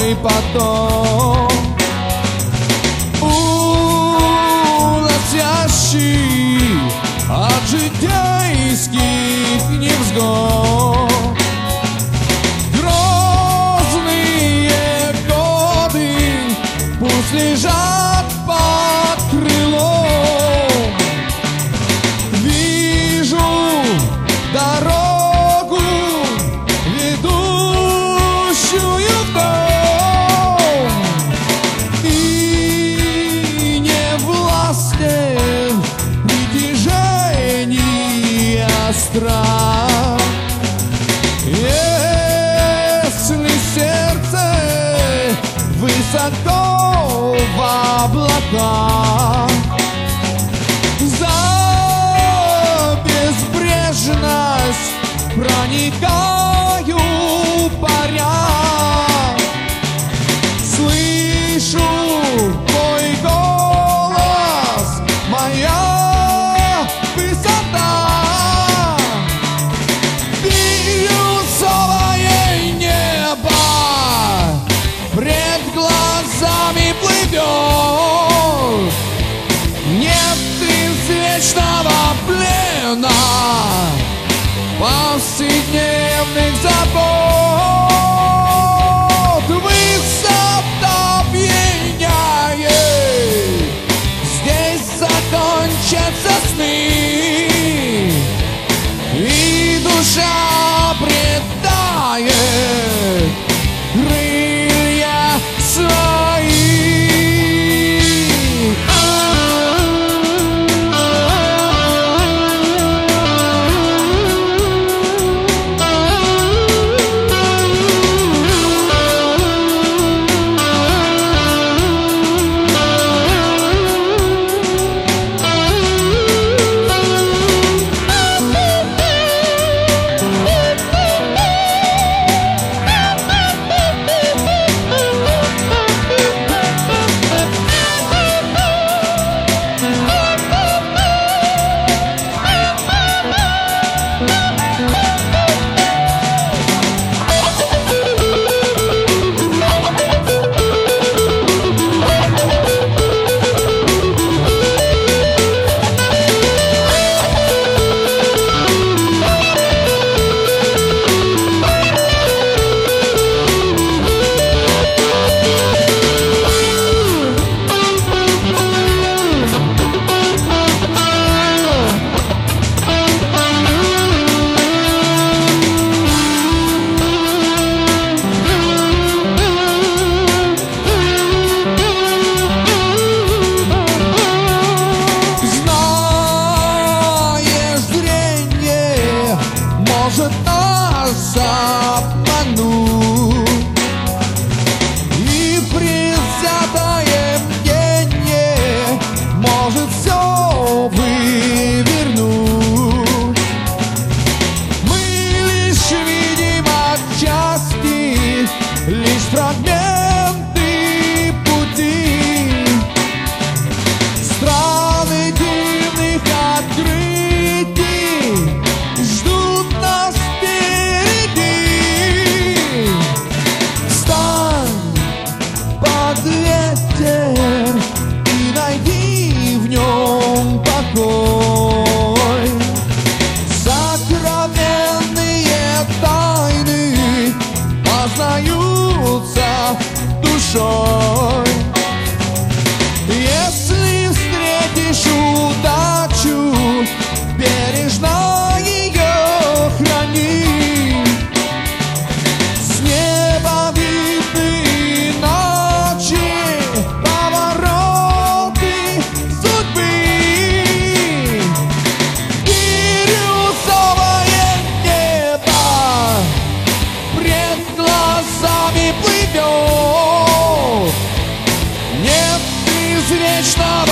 мой потом. Уносящий от житейских невзгод грозные годы пусть лежат под крылом. Вижу дорогу, ведущую в дом, и не властен притяжения страх. Если сердце высоко в облаках, за безбрежность проникаю паря, слышу твой голос, моя высота. Бирюзовое небо пред глазами плывет, нет извечного плена повседневных забот. Высота пьяняет, здесь закончатся сны, и душа предает крылья свои. Может нас обмануть, и предвзятое мнение может все вывернуть. Мы лишь видим отчасти, лишь фрагменты пути, страны дивных открытий ждут нас впереди. Встань под ветер и найди в нем покой. Сокровенные тайны познаются душой. Если встретишь удачу, бережно ее храни. С неба видны ночи, повороты судьбы. Бирюзовое небо пред глазами плывет, нет извечного